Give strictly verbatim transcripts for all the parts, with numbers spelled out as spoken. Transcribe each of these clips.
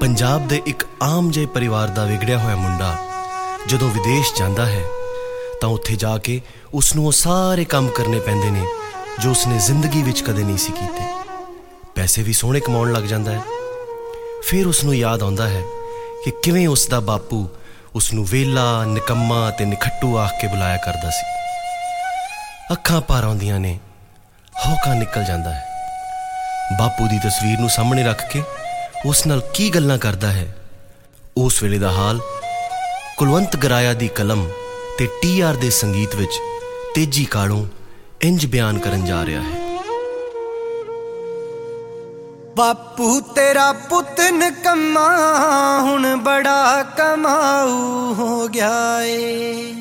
पंजाब दे एक आम जे परिवार दा विगड़िया होया मुंडा जदों विदेश जांदा है तां उत्थे जाके उसनूं सारे काम करने पैंदे ने जो उसने जिंदगी विच कदे नहीं सी कीते। पैसे भी सोहणे कमाउण लग जांदा है। फिर उसनूं याद आउंदा है कि किवें उसदा बापू उसनूं वेला निकम्मा ते निखट्टू आख के बुलाया करदा सी। अखां भर आउंदियां ने, हौका निकल जांदा है। बापू दी तस्वीर नूं सामणे रख के उस नाल की गल्लां करदा है, उस वेले दा हाल कुलवंत गराया दी कलम ते टी आर दे संगीत विच तेजी कालों इंज बयान करन जा रहा है। बापू तेरा पुत निकम्मा हुण बड़ा कमाऊ हो गया है।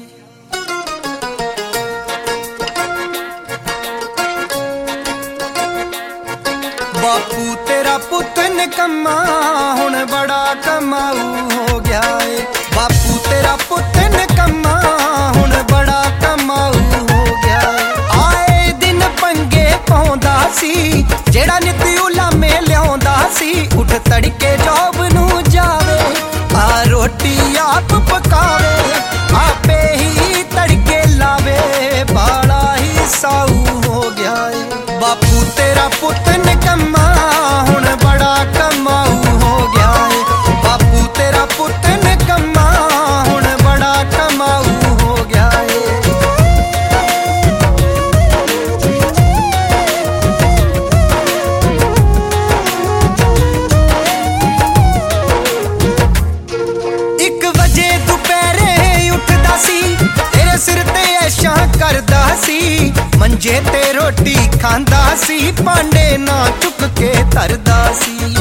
बापू तेरा पुत निकम्मा हुण बड़ा कमाऊ हो गया है। बापू तेरा पुत निकम्मा हुण बड़ा कमाऊ हो गया है। आए दिन पंगे पाउंदा सी जेड़ा नित उलामे लियाउंदा सी। उठ तड़के जॉब नूं जावे, आ रोटी आप पकावे, आपे ही तड़के लावे, बाला ही साऊ हो गया है। बापू तेरा पुत निकम्मा हुण बड़ा कमाऊ हो गया है। बापू तेरा पुत निकम्मा हुण बड़ा कमाऊ हो गया है। एक बजे दोपहरे उठदा सी, तेरे सिर ते ऐशां करदा सी। मंजे ते रोटी खांदा सी, भांडे ना चुक के धरदा सी।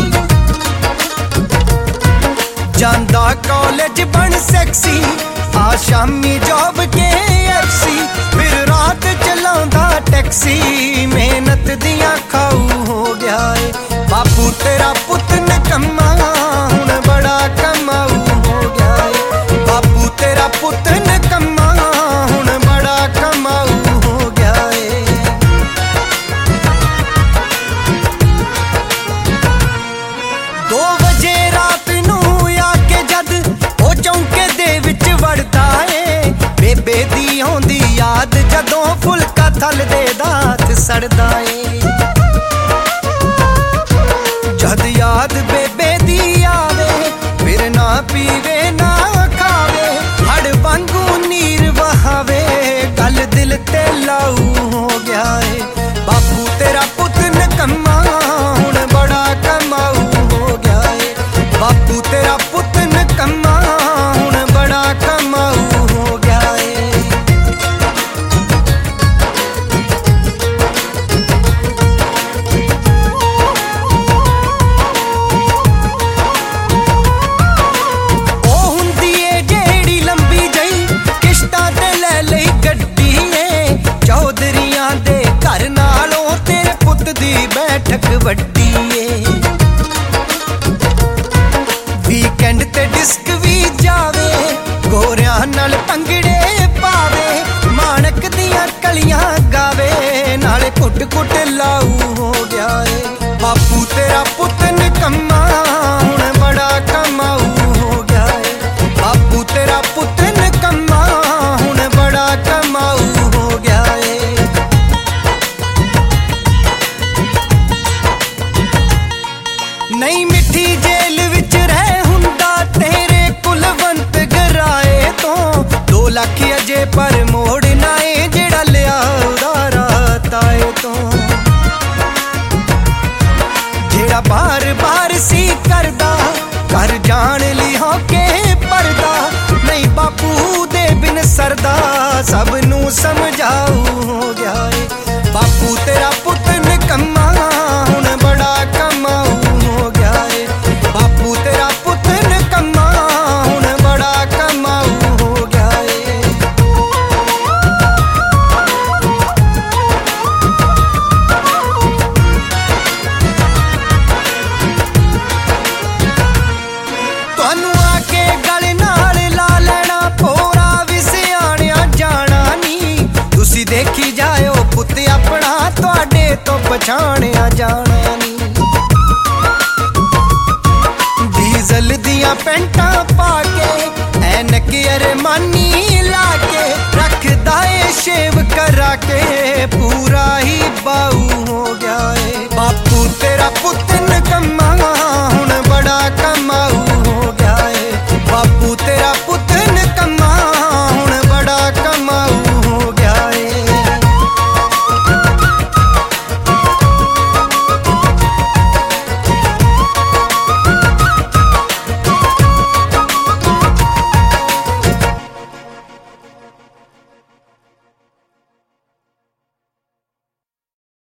जांदा कॉलेज बन सेक्सी, आ शामी जॉब के एफ सी। फिर रात चलाउंदा टैक्सी, मेहनत दियां खाऊ हो गया है। बापू तेरा पुत निकम्मा हुण बड़ा कमाऊ हो गया है। बापू तेरा पुत निकम्मा हुण बड़ा कमाऊ हो गया है। दो बजे रात नूं आके जद ओ चौंके दे विच वड़दा है। बेबे दी आउंदी याद जदों फुलका थल दे दात सड़दा है। जद याद बेबे दी आवे, फिर ना पीवे ना खावे, हड़ वांगू नीर बहावे, गल दिल ते लाऊ हो गया है। बापू तेरा पुत निकम्मा हुण बड़ा कमाऊ हो गया है। बापू तेरा पुत निकम्मा हुण बड़ा कमाऊ हो गया है। ओ हुंदी ए जेड़ी लंबी जई किश्तां ते ले लई गड्डी ए। चौधरियां दे घर नालों तेरे पुत दी बैठक वड्डी ए। वीकेंड ते डिस्क भी जावे, गोरियां नाल पंगड़े पावे, माणक दियां कलियां गावे, नाले कुट कुट लाऊ हो गया है। बापू तेरा पुत निकम्मा हुण बड़ा कमाऊ हो गया है। बापू तेरा पुत निकम्मा हुण बड़ा कमाऊ हो गया है। नहीं मिठी जेल विच रह हुंदा तेरे कुलवंत गराए तो। दो लख अजे पर मोड़ नाए जेड़ा लिया उधारा ताए तो। जेड़ा बार बार सी करदा घर जान ली हो के परदा। नहीं बापू दे बिन सरदा, सब नूं समझाऊ हो गया है। बापू तेरा पुत निकम्मा हुण बड़ा कमाऊ हो गया है। बापू तेरा पुत निकम्मा हुण बड़ा कमाऊ हो गया है। तुहानू आके गल नाल ला लेना, भोरा भी सियाणिया जाना नी। तुसी देखी जाओ पूरा ही बाऊ हो गया है। बापू तेरा पुत्र